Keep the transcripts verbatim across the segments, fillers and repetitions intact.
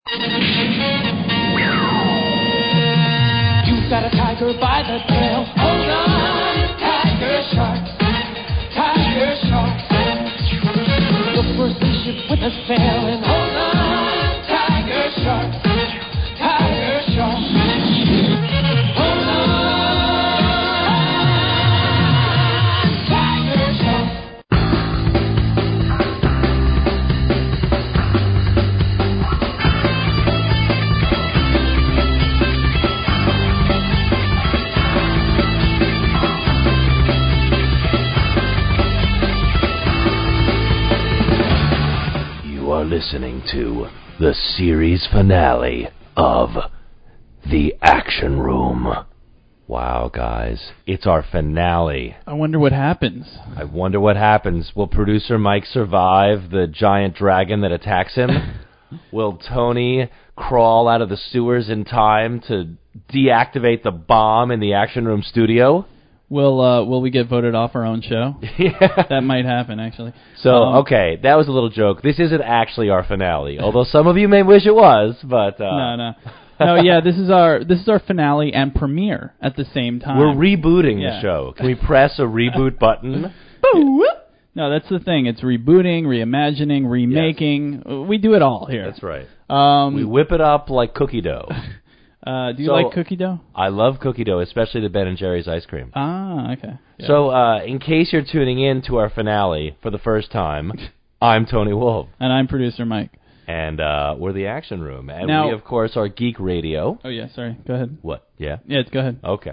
You've got a tiger by the tail. Hold on, tiger shark. Tiger shark. Look for a spaceship with a sail and hold on, tiger shark. Tiger shark. Hold on, tiger shark. Listening to the series finale of The Action Room. Wow, guys, it's our finale. I wonder what happens. I wonder what happens. Will producer Mike survive the giant dragon that attacks him? Will Tony crawl out of the sewers in time to deactivate the bomb in the Action Room studio? Will uh, will we get voted off our own show? Yeah. That might happen, actually. So, um, okay, that was a little joke. This isn't actually our finale, although some of you may wish it was, but... Uh, no, no. No, yeah, this is our this is our finale and premiere at the same time. We're rebooting yeah. the show. Can we press a reboot button? No, that's the thing. It's rebooting, reimagining, remaking. Yes. We do it all here. That's right. Um, we whip it up like cookie dough. Uh, do you so, like cookie dough? I love cookie dough, especially the Ben and Jerry's ice cream. Ah, okay. Yeah. So, uh, in case you're tuning in to our finale for the first time, I'm Tony Wolf. And I'm producer Mike. And uh, we're the Action Room. And now, we, of course, are Geek Radio. Oh, yeah, sorry. Go ahead. What? Yeah? Yeah, go ahead. Okay.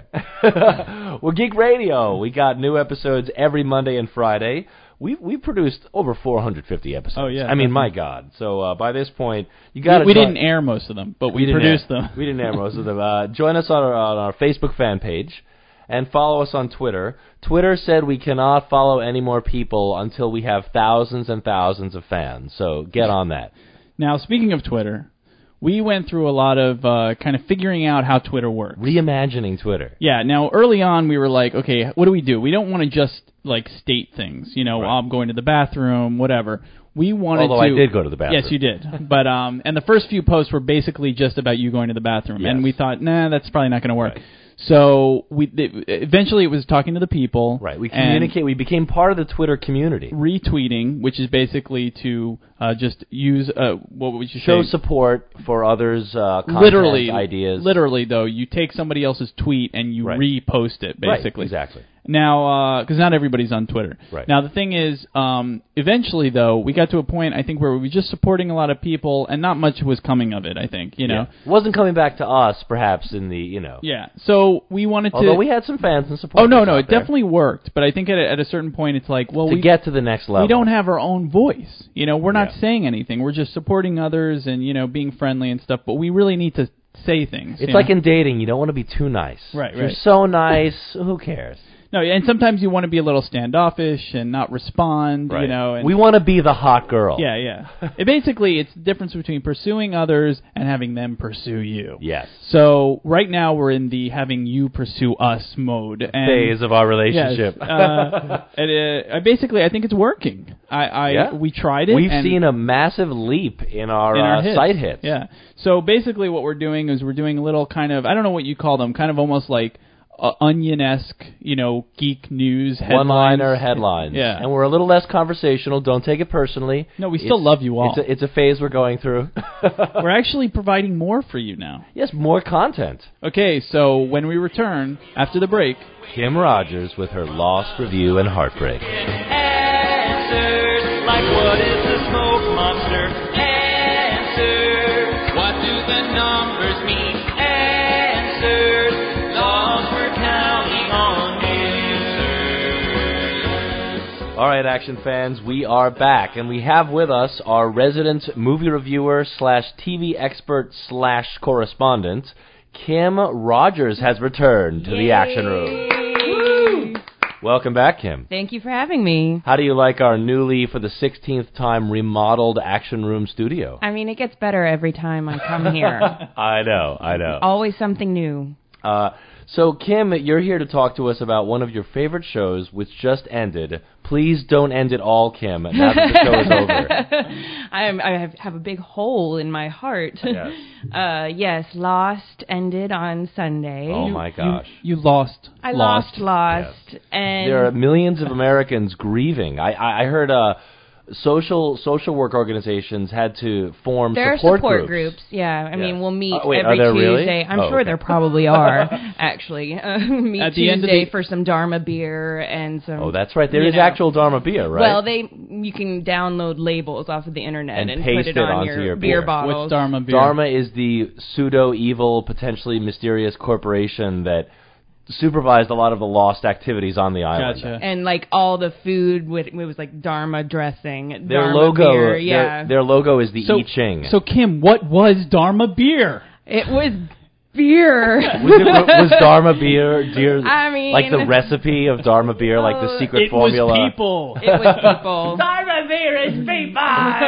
We're Geek Radio. We got new episodes every Monday and Friday. We've we've produced over four hundred fifty episodes. Oh yeah, I mean, my God. So uh, by this point, you got to. We, we didn't air most of them, but we, we produced air, them. We didn't air most of them. Uh, join us on our, on our Facebook fan page, and follow us on Twitter. Twitter said we cannot follow any more people until we have thousands and thousands of fans. So get on that. Now, speaking of Twitter, we went through a lot of uh, kind of figuring out how Twitter works. Reimagining Twitter. Yeah, now early on we were like, okay, what do we do? We don't want to just like state things, you know, right. oh, I'm going to the bathroom, whatever. We wanted Although to... I did go to the bathroom. Yes, you did. But um, and the first few posts were basically just about you going to the bathroom. Yes. And we thought, nah, that's probably not going to work. Right. So we th- eventually it was talking to the people. Right. We communicate. We became part of the Twitter community. Retweeting, which is basically to uh, just use uh, what would you show say? support for others' uh, content, literally ideas. Literally, though, you take somebody else's tweet and you right. repost it, basically. Right, exactly. Now, because uh, not everybody's on Twitter. Right. Now, the thing is, um, eventually, though, we got to a point, I think, where we were just supporting a lot of people, and not much was coming of it, I think, you know. Yeah. It wasn't coming back to us, perhaps, in the, you know. Yeah, so we wanted Although to... we had some fans and support. Oh, no, no, it there. definitely worked, but I think at a, at a certain point, it's like, well, to we... get to the next level. We don't have our own voice. You know, we're not yeah. saying anything. We're just supporting others and, you know, being friendly and stuff, but we really need to say things. It's you like know? in dating, you don't want to be too nice. Right, If you're right. so nice, who cares? No, and sometimes you want to be a little standoffish and not respond, right. you know. And we want to be the hot girl. Yeah, yeah. it basically, it's the difference between pursuing others and having them pursue you. Yes. So right now we're in the having you pursue us mode. And phase of our relationship. Yes, uh, and, uh, basically, I think it's working. I, I yeah. We tried it. We've and seen a massive leap in our, in our uh, hits. site hits. Yeah. So basically what we're doing is we're doing a little kind of, I don't know what you call them, kind of almost like Uh, Onion-esque, you know, geek news headlines. One-liner headlines. Yeah. And we're a little less conversational. Don't take it personally. No, we it's, still love you all. It's a, it's a phase we're going through. We're actually providing more for you now. Yes, more content. Okay, so when we return, after the break... Kim Rogers with her Lost Review and Heartbreak. Answers like what is the smoke monster? Answers, what do the numbers mean? Answers, laws we're counting on answers. All right, action fans, we are back, and we have with us our resident movie reviewer slash T V expert slash correspondent, Kim Rogers has returned to Yay. the Action Room. Woo! Welcome back, Kim. Thank you for having me. How do you like our newly, for the sixteenth time, remodeled Action Room studio? I mean, it gets better every time I come here. I know, I know. Always something new. Uh, Uh, so, Kim, you're here to talk to us about one of your favorite shows, which just ended. Please don't end it all, Kim, now that the show is over. I, am, I have, have a big hole in my heart. Yes. Uh, yes, Lost ended on Sunday. Oh, my gosh. You, you lost. I lost. lost Lost. Yes. And There are millions of Americans grieving. I, I, I heard uh, social social work organizations had to form there support, are support groups. groups. Yeah, I Yeah. mean, we'll meet Oh, wait, every are there really? Tuesday. I'm Oh, sure okay. there probably are, actually. Uh, meet At the end of Tuesday the- for some Dharma beer and some... Oh, that's right. There you is know. actual Dharma beer, right? Well, they you can download labels off of the internet And and, paste put it, it on onto your, your beer beer. bottles. What's Dharma beer? Dharma is the pseudo-evil, potentially mysterious corporation that supervised a lot of the lost activities on the island. Gotcha. And like all the food, with, it was like Dharma dressing. Their Dharma logo, beer, their, yeah. their logo is the So, I Ching. so Kim, what was Dharma beer? It was beer. was, it, was Dharma beer, dear, I mean- like the recipe of Dharma beer, like the Oh, secret It formula? was people. It was people. Dharma beer is people.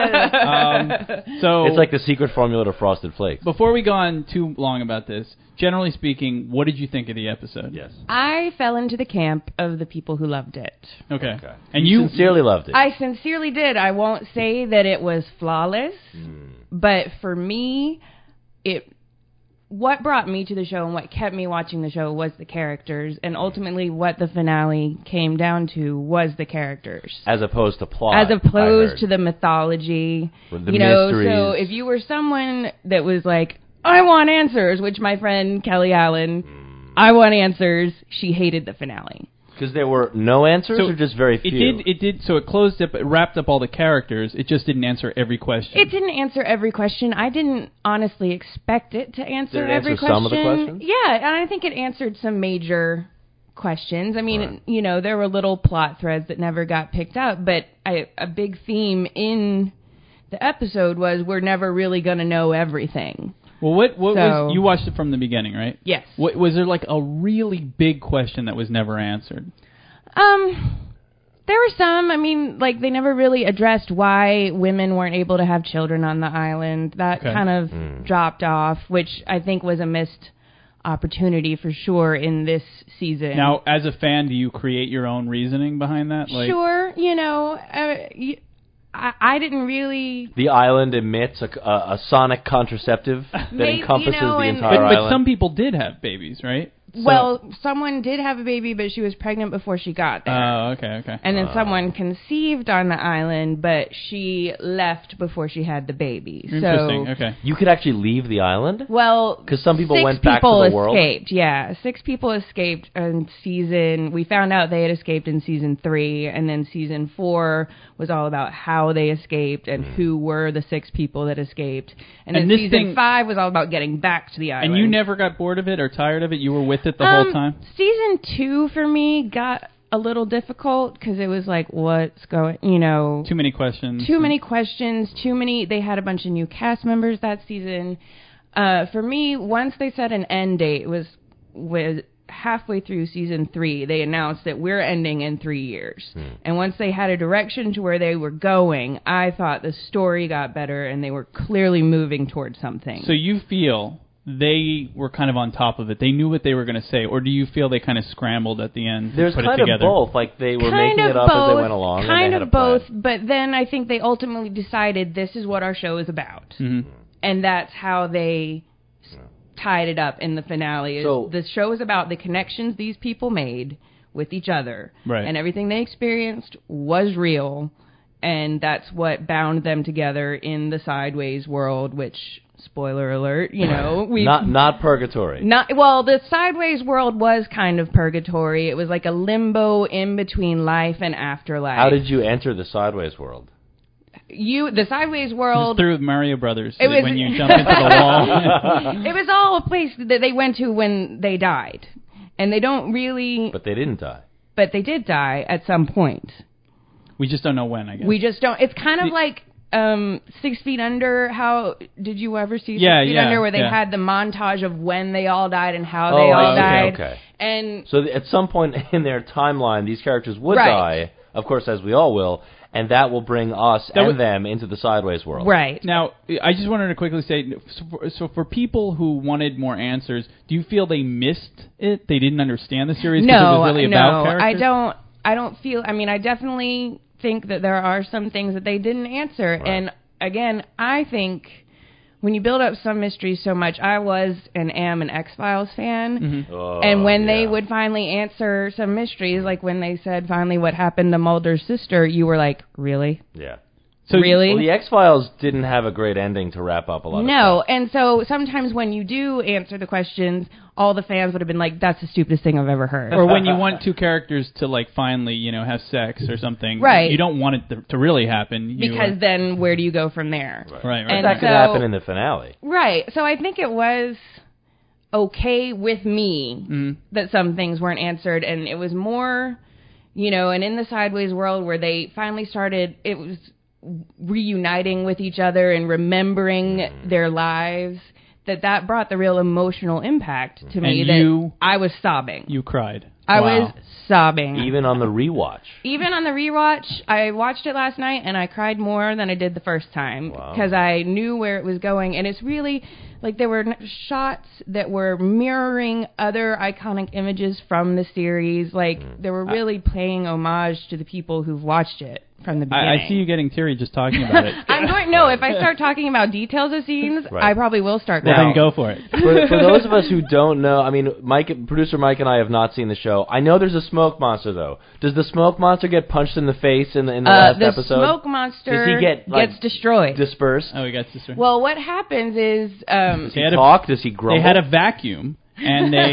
um, so It's like the secret formula to Frosted Flakes. before we go on too long about this, generally speaking, what did you think of the episode? Yes. I fell into the camp of the people who loved it. Okay. Okay. And you you sincerely loved it. I sincerely did. I won't say that it was flawless, Mm. but for me, it what brought me to the show and what kept me watching the show was the characters, and ultimately what the finale came down to was the characters. As opposed to plot. As I opposed heard. to the mythology. The you know, mysteries. so if you were someone that was like, I want answers, which my friend Kelly Allen, Mm. I want answers, she hated the finale. Because there were no answers So or just very it few? did it did so it closed up, it wrapped up all the characters. It just didn't answer every question. It didn't answer every question. I didn't honestly expect it to answer Did it every answer question. some of the questions? Yeah, and I think it answered some major questions. I mean, Right. you know, there were little plot threads that never got picked up, but I, a big theme in the episode was we're never really going to know everything. Well, what what So- was you watched it from the beginning, right? Yes. What was there like a really big question that was never answered? Um, there were some. I mean, like they never really addressed why women weren't able to have children on the island. That Okay. kind of Mm. dropped off, which I think was a missed opportunity for sure in this season. Now, as a fan, do you create your own reasoning behind that? Like, sure, you know, uh, you, I, I didn't really. The island emits a, a, a sonic contraceptive that Maybe, encompasses you know, the and- entire but, but island. some people did have babies, right? So- Well, someone did have a baby, but she was pregnant before she got there. Oh, okay, okay. And then Uh. someone conceived on the island, but she left before she had the baby. Interesting. So, Okay. You could actually leave the island? well, 'Cause some people six went back to people the world? escaped. Yeah, six people escaped in season. We found out they had escaped in season three, and then season four was all about how they escaped and who were the six people that escaped. And, And then this season thing- five was all about getting back to the island. And you never got bored of it or tired of it? You were with it the Um, whole time? Season two for me got a little difficult because it was like, what's going, you know, Too many questions. too many questions, too many. They had a bunch of new cast members that season. Uh, for me, once they set an end date, it was was halfway through season three. They announced that we're ending in three years, and once they had a direction to where they were going, I thought the story got better and they were clearly moving towards something. So you feel they were kind of on top of it. They knew what they were going to say, or do you feel they kind of scrambled at the end There's to put kind it of together? both. Like they were kind making of it up both, as they went along. kind and they had of a plan. both, but then I think they ultimately decided this is what our show is about, Mhm. and that's how they s tied it up in the finale. Is So- the show is about the connections these people made with each other, Right. and everything they experienced was real, and that's what bound them together in the Sideways world. Which, spoiler alert, you know, we Not not purgatory. not well, the Sideways world was kind of purgatory. It was like a limbo in between life and afterlife. How did you enter the Sideways world? you the Sideways Just world? through Mario Brothers It was- when you jump into the wall. It was all a place that they went to when they died, and they don't really. But they didn't die. But they did die at some point. We just don't know when, I guess. We just don't. It's kind of The- like um, Six Feet Under. How did you ever see Six Yeah, Feet yeah, Under, where they yeah. had the montage of when they all died and how Oh, they all I see. died? Okay. And So th- at some point in their timeline, these characters would Right. die, of course, as we all will, and that will bring us That and would- them into the sideways world. Right. Now, I just wanted to quickly say, so for, so for people who wanted more answers, do you feel they missed it? They didn't understand the series because No, it was really no, about characters? I don't. I don't feel. I mean, I definitely think that there are some things that they didn't answer. Right. And again, I think when you build up some mysteries so much, I was and am an X-Files fan. Mm-hmm. Oh, And when they yeah. would finally answer some mysteries, like when they said finally what happened to Mulder's sister, you were like, really? Yeah. So really? Well, the X-Files didn't have a great ending to wrap up a lot of No, stuff. and so sometimes when you do answer the questions, all the fans would have been like, that's the stupidest thing I've ever heard. Or when you want two characters to like finally, you know, have sex or something, Right. You don't want it to, to really happen. You, because uh, then where do you go from there? right, right. And That could so- happen in the finale. Right. So I think it was okay with me Mhm. that some things weren't answered, and it was more, you know, and in the Sideways world where they finally started, it was reuniting with each other and remembering their lives, that that brought the real emotional impact to me. And that you- I was sobbing. You cried. I Wow. was sobbing. Even on the rewatch. Even on the rewatch, I watched it last night and I cried more than I did the first time Wow. because I knew where it was going. And it's really like there were n- shots that were mirroring other iconic images from the series. Like Mm. they were really paying homage to the people who've watched it from the beginning. I, I see you getting teary just talking about it. I'm going. No, if I start talking about details of scenes, Right. I probably will start Well, crying. then go for it. for, for those of us who don't know, I mean, Mike, producer Mike and I have not seen the show. I know there's a smoke monster, though. Does the smoke monster get punched in the face in the in the Uh, last the episode? smoke monster Does he get, like, gets destroyed. Dispersed? Oh, we got sister. well, what happens is um, Does he They had a- talk? Does he grumble? They had a vacuum, and they.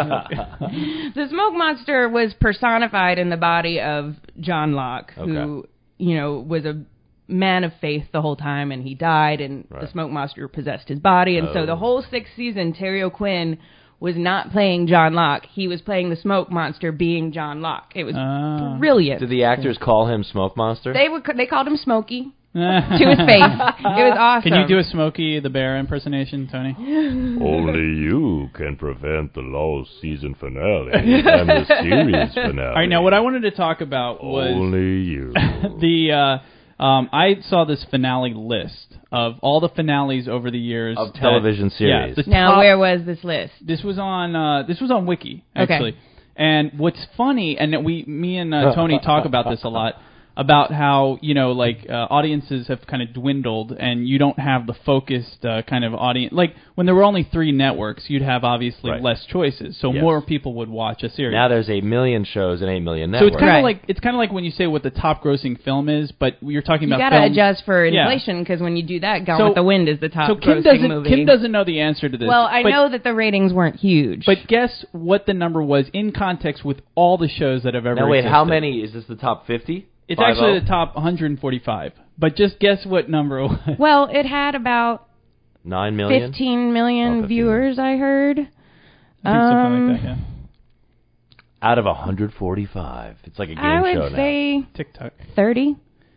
the smoke monster was personified in the body of John Locke, who, Okay. you know, was a man of faith the whole time, and he died, and Right. the smoke monster possessed his body. And Oh. so the whole sixth season, Terry O'Quinn was not playing John Locke. He was playing the smoke monster being John Locke. It was Ah. brilliant. Did the actors call him Smoke Monster? They would they called him Smokey to to his face. It was awesome. Can you do a Smokey the Bear impersonation, Tony? Only you can prevent the lost season finale and the series finale. All right, now what I wanted to talk about was Only you. the. Uh, um, I saw this finale list of all the finales over the years Of that- television Yeah, series. the Now, top- where was this list? This was on. Uh, this was on Wiki Okay. actually. And what's funny, and we, me and uh, Tony talk about this a lot, about how, you know, like uh, audiences have kind of dwindled, and you don't have the focused uh, kind of audience. Like when there were only three networks, you'd have obviously Right. less choices, so Yes. more people would watch a series. Now there's eight million shows and eight million so networks. it's kind of Right. like it's kind of like when you say what the top grossing film is, but you're talking You about got to films. adjust for Yeah. inflation because when you do that, Gone So- with the Wind is the top So Kim grossing doesn't movie. Kim doesn't know the answer to this. Well, I but- know that the ratings weren't huge. But guess what the number was in context with all the shows that have ever Now wait, existed. how many? Is this the top fifty? It's actually Five-oh? the top one hundred forty-five. But just guess what number it was. well, it had about Nine million? fifteen million Oh, fifteen viewers, I heard. I think something Um, like that, yeah. Out of one hundred forty-five. It's like a game I would show now. say TikTok. thirty.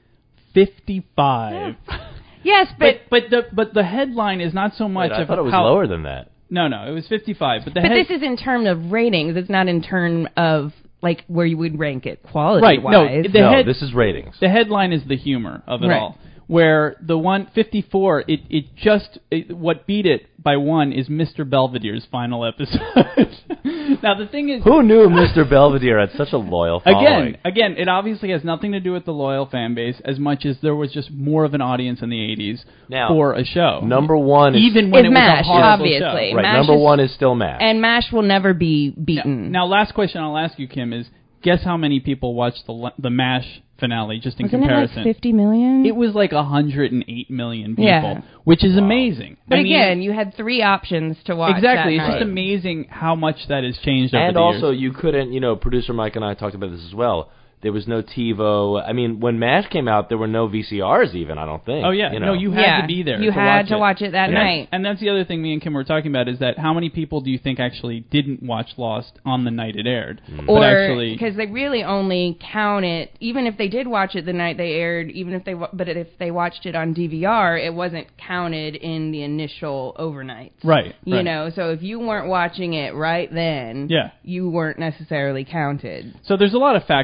fifty-five. Yes, but But but the but the headline is not so much Wait, I of thought it was how, lower than that. No, no, it was fifty-five. But the but head, this is in terms of ratings. It's not in terms of like where you would rank it quality Right, no, wise. The no, head- this is ratings. the headline is the humor of it Right. all. Where the one fifty-four, it it just it, what beat it by one is Mister Belvedere's final episode. Now the thing is, Who knew Mister Belvedere had such a loyal following? Again, again, it obviously has nothing to do with the loyal fan base as much as there was just more of an audience in the eighties Now, for a show. Number one is... even when Is it was MASH, a horrible obviously. show. Right, MASH number is- one is still MASH. and MASH will never be beaten. Now, last question I'll ask you, Kim, is guess how many people watched the the MASH finale just in Wasn't comparison? it like fifty million? It was like one hundred eight million people, Yeah. which is amazing. but I mean, again, you had three options to watch. exactly, that it's night. just amazing how much that has changed over And the also, years. you couldn't, you know, producer Mike and I talked about this as well. There was no TiVo. I mean, when MASH came out, there were no V C Rs even, I don't think. Oh yeah, you know. no, you had Yeah, to be there. you to had watch to it. watch it that and that's- night. And that's the other thing me and Kim were talking about is that how many people do you think actually didn't watch Lost on the night it aired, but Or actually because they really only count it, even if they did watch it the night they aired, even if they, wa- but if they watched it on D V R, it wasn't counted in the initial overnights. right, You right. know, so if you weren't watching it right then, Yeah. you weren't necessarily counted. So there's a lot of factors that go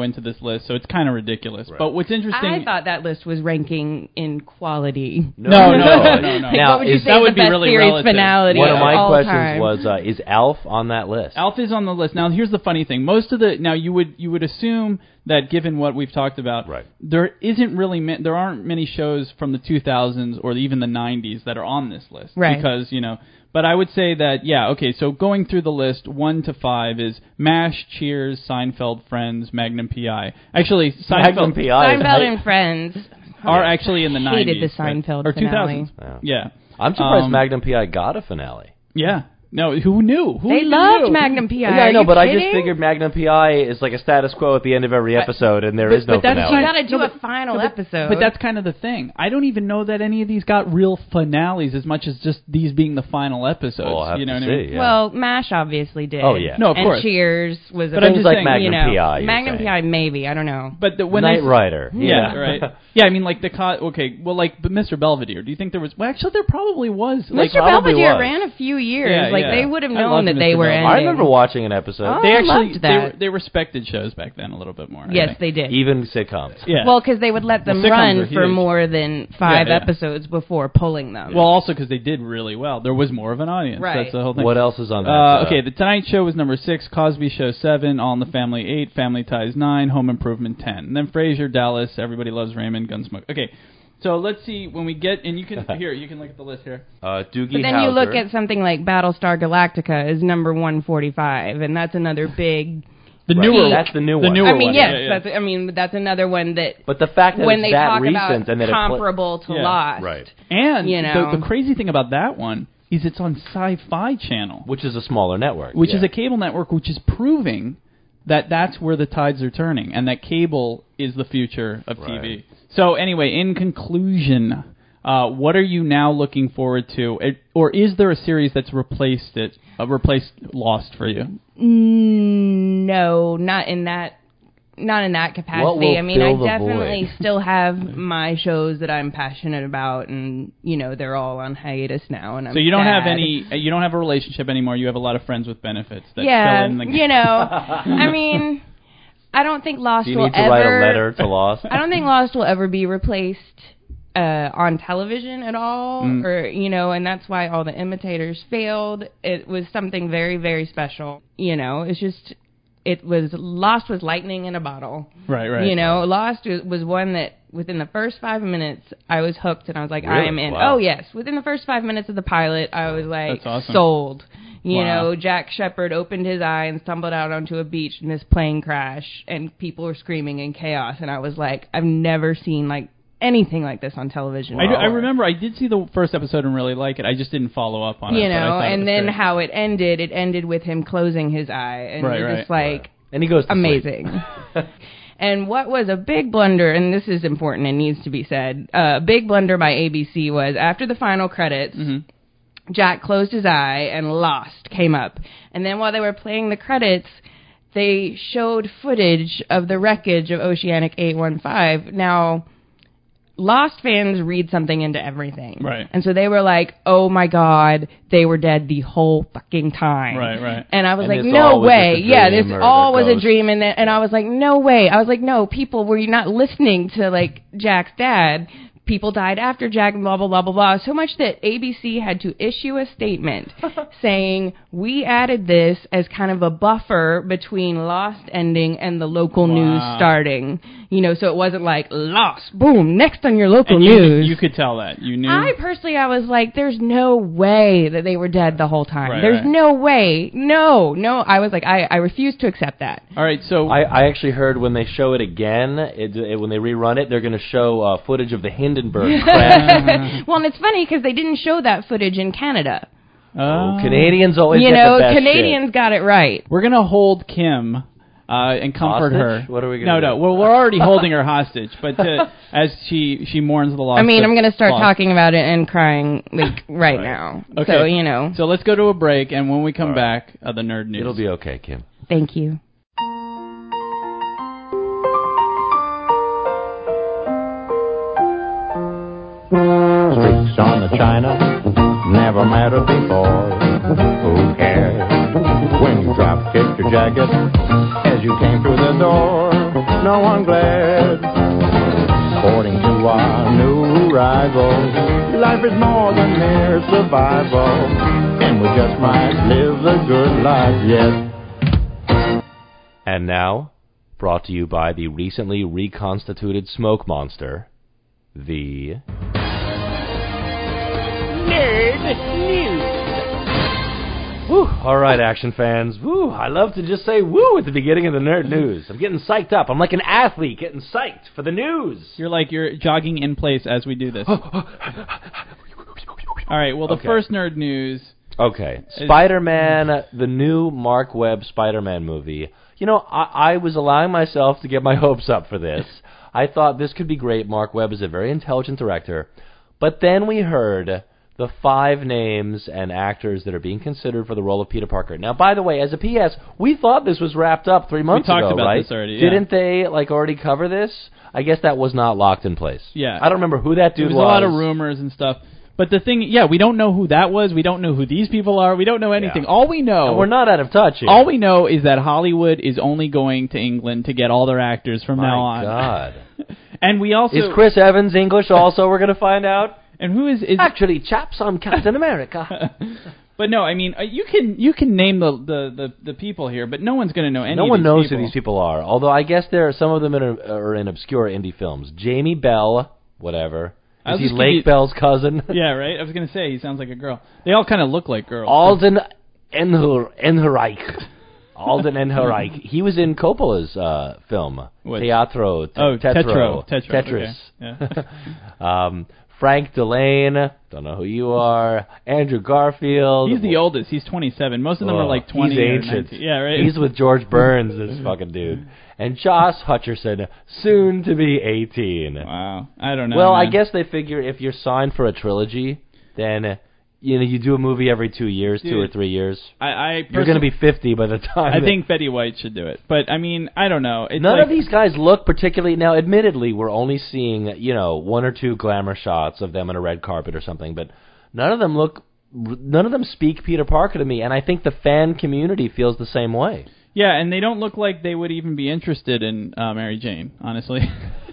go into this list, so it's kind of ridiculous. Right. But what's interesting... I thought that list was ranking in quality. No, no, no, no. no. Like, Now, what would you is- say that is would the be best really series relative. finality One of of my all questions time? was, uh, is Alf on that list? Alf is on the list. Now, here's the funny thing. Most of the... Now, you would you would assume that given what we've talked about, Right. there isn't really... Ma- there aren't many shows from the two thousands or even the nineties that are on this list. Right. Because, you know... But I would say that, yeah, okay, so going through the list, one to five is MASH, Cheers, Seinfeld, Friends, Magnum P I. Actually, Seinfeld... Magnum P I is Seinfeld hype. and Friends. are actually in the Hated nineties. the Seinfeld right? Or two finale. thousands. Yeah. Yeah. I'm surprised Um, Magnum P I got a finale. Yeah. No, who knew? Who They even loved knew? Magnum P I. Yeah, I Are know, you but I just kidding? figured Magnum P I is like a status quo at the end of every episode, and there but- is no but that's finale. You not- gotta do No, a but- final No, but- episode. But that's kind of the thing. I don't even know that any of these got real finales as much as just these being the final episodes. Well, I'll have you know to what I mean? see. Yeah. Well, MASH obviously did. Oh, yeah. No, of and course. Cheers was a But I'm Things just like saying, Magnum you know, P I. you're Magnum saying. P I, maybe. I don't know. But the, when Knight they, Rider. Yeah, Yeah, right. Yeah, I mean, like the co- okay, well, like but Mister Belvedere. Do you think there was? Well, actually, there probably was. Like, Mister probably Belvedere was. ran a few years. Yeah, like yeah. they would have I known loved that they Mister were Belvedere. ending. I remember watching an episode. Oh, they I actually loved they, that. were, they respected shows back then a little bit more. I Yes, think. they did. Even sitcoms. Yeah. Well, because they would let them Well, sitcoms run are for huge. more than five Yeah, yeah. episodes before pulling them. well, also because they did really well. There was more of an audience. Right. That's the whole thing. What else is on that? Uh, okay, The Tonight Show was number six, Cosby Show seven, All in the Family eight, Family Ties nine, Home Improvement ten. And then Frasier, Dallas, Everybody Loves Raymond, Gunsmoke. Okay, so let's see when we get, and you can, here, you can look at the list here. uh, Doogie But then Howser. you look at something like Battlestar Galactica is number one forty-five, and that's another big. The Right. newer, That's the new the one. newer I mean, one. yes, yeah, yeah. that's. I mean, that's another one that But the fact that when it's they that talk recent about and that it pla- comparable to Yeah. Lost, Right. And you know. the, the crazy thing about that one is it's on Sci-Fi Channel, which is a smaller network, which yeah. is a cable network, which is proving that that's where the tides are turning, and that cable is the future of T V. Right. So anyway, in conclusion, uh, what are you now looking forward to, it, or is there a series that's replaced it, uh, replaced Lost for you? Mm, no, not in that. Not in that capacity. What will I mean, I fill the definitely void? still have my shows that I'm passionate about, and you know they're all on hiatus now. And I'm So you don't have sad. any, uh, you don't have a relationship anymore. You have a lot of friends with benefits that Yeah, fill in the you know. I mean, I don't think Lost Do you will need to ever. write a letter to Lost? I don't think Lost will ever be replaced uh, on television at all, Mm. or you know, and that's why all the imitators failed. It was something very, very special. You know, it's just it was Lost was lightning in a bottle. Right, right. You know, Lost was- was one that within the first five minutes I was hooked, and I was like, I Really? am in. Wow. Oh yes, within the first five minutes of the pilot, I was like, That's awesome. sold. You Wow. know, Jack Shepard opened his eye and stumbled out onto a beach in this plane crash, and people were screaming in chaos, and I was like, I've never seen like anything like this on television. I, do, I before. remember I did see the first episode and really like it. I just didn't follow up on it. You but I know, thought it and was then great. how it ended, it ended with him closing his eye, and Right, you're right, just like, right. And he goes to amazing. And what was a big blunder, and this is important and needs to be said, a uh, big blunder by A B C was after the final credits, Mhm. Jack closed his eye and Lost came up. And then while they were playing the credits, they showed footage of the wreckage of Oceanic eight one five. Now, Lost fans read something into everything. Right. And so they were like, oh my God, they were dead the whole fucking time. Right, right. And I was And like, this no all was way. just a Yeah, dream this or all a was a ghost. dream. And, then, and I was like, no way. I was like, no, people, were you not listening to, like, Jack's dad? People died after Jack, blah, blah, blah, blah, blah. So much that A B C had to issue a statement saying, we added this as kind of a buffer between Lost ending and the local Wow. news starting. You know, so it wasn't like, Lost, boom, next on your local And you, news. you could tell that. You knew. I personally, I was like, there's no way that they were dead the whole time. Right, there's right. no way. No, no. I was like, I, I refuse to accept that. All right, so I, I actually heard when they show it again, it, it, when they rerun it, they're going to show uh, footage of the Hindenburg crash. Well, and it's funny because they didn't show that footage in Canada. uh, Canadians always You get know, the best Canadians got it right. we're gonna hold Kim uh, and comfort Hostage? her. What are we No, gonna no. do? Well, we're already holding her hostage, but uh, as she she mourns the loss. I mean, of I'm going to start Lost. talking about it and crying like right, Right. now. Okay. So, you know, So let's go to a break, and when we come All right. back, uh, the nerd news. shit. It'll be okay, Kim. thank you. Streaks on the china never mattered before. Who cares when you drop kicked your jacket as you came through the door? no one glad. According to our new rival, life is more than mere survival, and we just might live the good life yet. And now, brought to you by the recently reconstituted smoke monster, the Nerd News. Woo! All right, action fans. Woo! I love to just say woo at the beginning of the Nerd News. I'm getting psyched up. I'm like an athlete getting psyched for the news. You're like you're jogging in place as we do this. All right. Well, the Okay. first Nerd News. Okay, Spider-Man, the new Mark Webb Spider-Man movie. You know, I, I was allowing myself to get my hopes up for this. I thought this could be great. Mark Webb is a very intelligent director. But then we heard the five names and actors that are being considered for the role of Peter Parker. Now, by the way, as a P S, we thought this was wrapped up three months We talked ago, about right? this already, yeah. Didn't they, like, already cover this? I guess that was not locked in place. Yeah. I don't remember who that dude There was, was. a lot of rumors and stuff. But the thing, yeah, we don't know who that was. We don't know who these people are. We don't know anything. Yeah. All we know... And we're not out of touch here. All we know is that Hollywood is only going to England to get all their actors from My now on. God. And we also... Is Chris Evans English also, we're going to find out? And who is... is Actually, chaps, I'm Captain America. But no, I mean, uh, you can you can name the, the, the, the people here, but no one's going to know any No of one these knows people. who these people are. Although I guess there are some of them in, are in obscure indie films. Jamie Bell, whatever. I'll Is he just give Lake you- Bell's cousin? Yeah, right? I was going to say, he sounds like a girl. They all kind of look like girls. Alden Enher- Enherreich. Alden Enherreich. He was in Coppola's uh, film, What? Teatro. Te- Oh, Tetro. Tetro. Tetro, Tetris. okay, yeah. um, Frank Delane. Don't know who you are. Andrew Garfield. He's the oldest. He's twenty-seven. Most of them Oh, are like twenty he's or ancient. nineteen. Yeah, right? He's with George Burns, this fucking dude. And Josh Hutcherson, soon to be eighteen. Wow. I don't know, Well, I man. guess they figure if you're signed for a trilogy, then uh, you know you do a movie every two years, two or Dude, three years. I, I You're going to be fifty by the time. I that- think Betty White should do it. But, I mean, I don't know. It's None like, of these guys look particularly... Now, admittedly, we're only seeing, you know, one or two glamour shots of them on a red carpet or something, but none of them look... None of them speak Peter Parker to me, and I think the fan community feels the same way. Yeah, and they don't look like they would even be interested in uh, Mary Jane, honestly.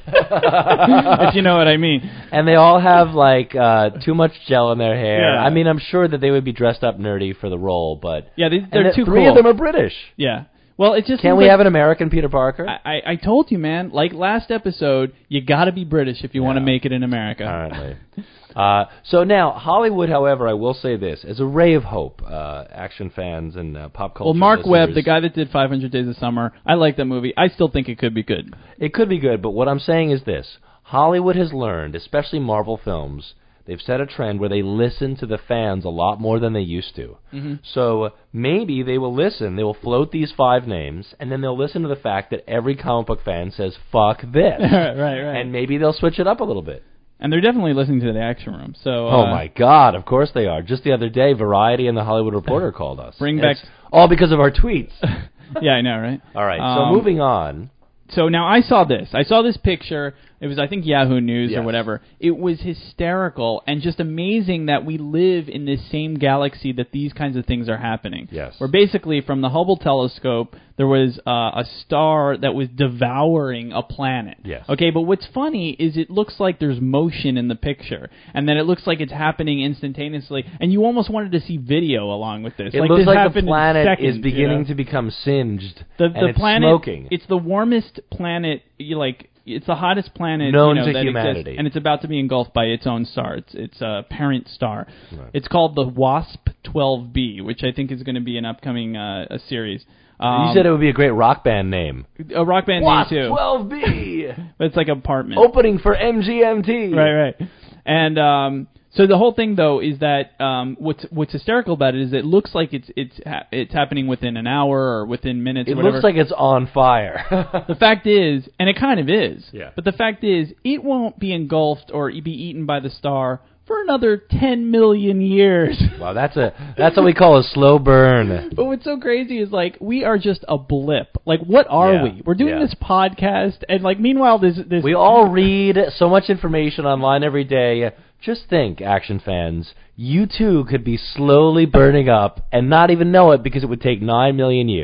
If you know what I mean. And they all have, like, uh, too much gel in their hair. Yeah. I mean, I'm sure that they would be dressed up nerdy for the role, but... Yeah, they, and they're the too three cool. of them are British. Yeah. Well, it just Can seems we like- have an American Peter Parker? I, I, I told you, man. Like last episode, you got to be British if you want to Yeah. make it in America. Apparently. uh, so now, Hollywood, however, I will say this, as a ray of hope, uh, action fans and uh, pop culture Well, Mark listeners, Webb, the guy that did five hundred Days of Summer, I like that movie. I still think it could be good. It could be good, but what I'm saying is this. Hollywood has learned, especially Marvel films, they've set a trend where they listen to the fans a lot more than they used to. Mm-hmm. So maybe they will listen, they will float these five names, and then they'll listen to the fact that every comic book fan says, fuck this. right, right. And maybe they'll switch it up a little bit. And they're definitely listening to the Action Room. So, Oh uh, my God! Of course they are. Just the other day, Variety and the Hollywood Reporter called us. Bring And back- it's all because of our tweets. Yeah, I know, right? All right. Um, so moving on. So now I saw this. I saw this picture. It was, I think, Yahoo News Yes. or whatever. It was hysterical and just amazing that we live in this same galaxy that these kinds of things are happening. Yes. Where basically from the Hubble telescope, there was uh, a star that was devouring a planet. Yes. Okay, but what's funny is it looks like there's motion in the picture, and then it looks like it's happening instantaneously, and you almost wanted to see video along with this. It like looks this like the happened in planet seconds, is you beginning know? to become singed, The, and the it's planet, smoking. It's the warmest planet, you like, it's the hottest planet Known you know, to that humanity. exists, and it's about to be engulfed by its own star. It's its a parent star. Right. It's called the WASP twelve b, which I think is going to be an upcoming uh, a series. Um, you said it would be a great rock band name. a rock band Wasp name too, twelve B, but it's like an apartment. opening for M G M T. Right, right. And um, so the whole thing, though, is that um, what's what's hysterical about it is it looks like it's it's ha- it's happening within an hour or within minutes. It or whatever. looks like it's on fire. The fact is, and it kind of is, Yeah. but the fact is, it won't be engulfed or be eaten by the star for another ten million years. Wow, that's a that's what we call a slow burn. But what's so crazy is, like, we are just a blip. Like, what are Yeah, we? We're doing yeah. this podcast, and, like, meanwhile, this... this We all read so much information online every day. Just think, action fans, you too could be slowly burning up and not even know it because it would take nine million years.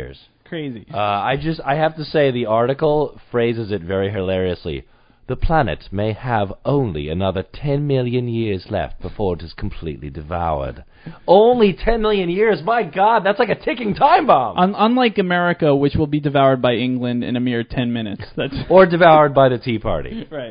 crazy. Uh, I just, I have to say, the article phrases it very hilariously. The planet may have only another ten million years left before it is completely devoured. Only ten million years? My God, that's like a ticking time bomb. Un- unlike America, which will be devoured by England in a mere ten minutes. That's Or devoured by the Tea Party. right.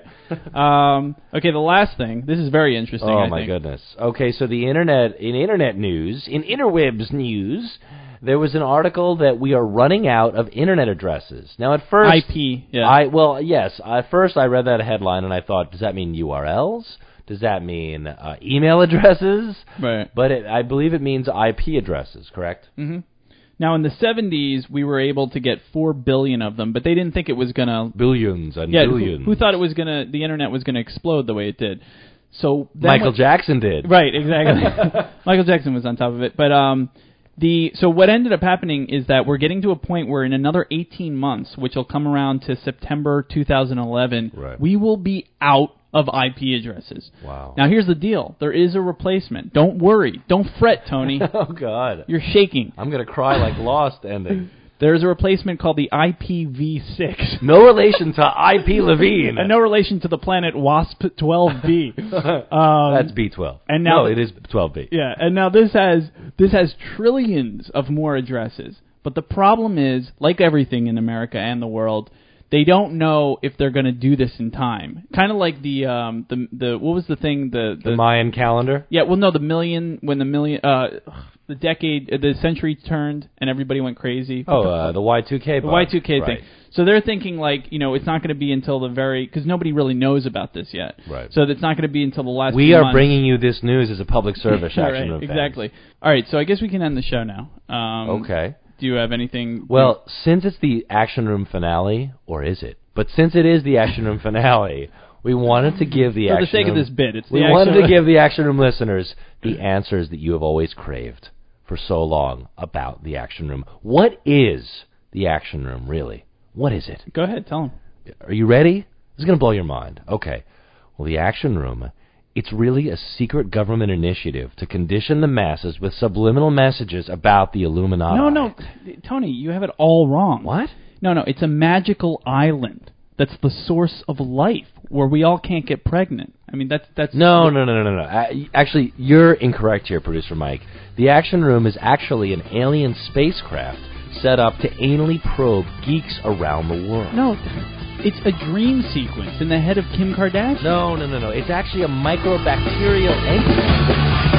Um, okay, the last thing. This is very interesting. Oh, I my think. goodness. Okay, so the internet, in internet news, in interwebs news, there was an article that we are running out of internet addresses. Now, at first, I P, yeah. I well, yes. At first, I read that headline and I thought, does that mean U R Ls? Does that mean uh, email addresses? Right. But it, I believe it means I P addresses. Correct? Mm-hmm. Now, in the seventies, we were able to get four billion of them, but they didn't think it was gonna Billions and yeah, billions. Who, who thought it was gonna the internet was gonna explode the way it did? So then Michael what- Jackson did. Right, exactly. Michael Jackson was on top of it, but um. The so what ended up happening is that we're getting to a point where in another eighteen months, which will come around to September two thousand eleven, Right. we will be out of I P addresses. Wow. Now here's the deal: there is a replacement. Don't worry, don't fret, Tony. Oh God. You're shaking. I'm gonna cry like Lost ending. There's a replacement called the I P v six. No relation to I P Levine. And no relation to the planet WASP twelve b. Um, That's B twelve. and now no, the- it is twelve B. Yeah, and now this has this has trillions of more addresses. But the problem is, like everything in America and the world, they don't know if they're going to do this in time. Kind of like the um the the what was the thing the The Mayan calendar. yeah well no the million when the million uh the decade uh, the century turned and everybody went crazy. Oh, uh, the Y two K. The Y two K right. thing. So they're thinking like, you know, it's not going to be until the very, because nobody really knows about this yet. Right. So it's not going to be until the last We few are months. bringing you this news as a public service Right, action room. exactly. All right, so I guess we can end the show now. Um, Okay. Do you have anything? Well, since it's the action room finale, or is it? But since it is the action room finale, we wanted to give the For the action sake of room, this bit, it's the we action wanted room. to give the action room listeners the answers that you have always craved for so long about the action room. What is the action room, really? What is it? Go ahead, tell them. Are you ready? This is going to blow your mind. Okay. Well, the Action Room, it's really a secret government initiative to condition the masses with subliminal messages about the Illuminati. No, no, Tony, you have it all wrong. What? No, no, it's a magical island that's the source of life, where we all can't get pregnant. I mean, that's that's No, no, no, no, no, no. Uh, Actually, you're incorrect here, Producer Mike. The Action Room is actually an alien spacecraft set up to anally probe geeks around the world. No, it's a dream sequence in the head of Kim Kardashian. No, no, no, no. It's actually a microbacterial entity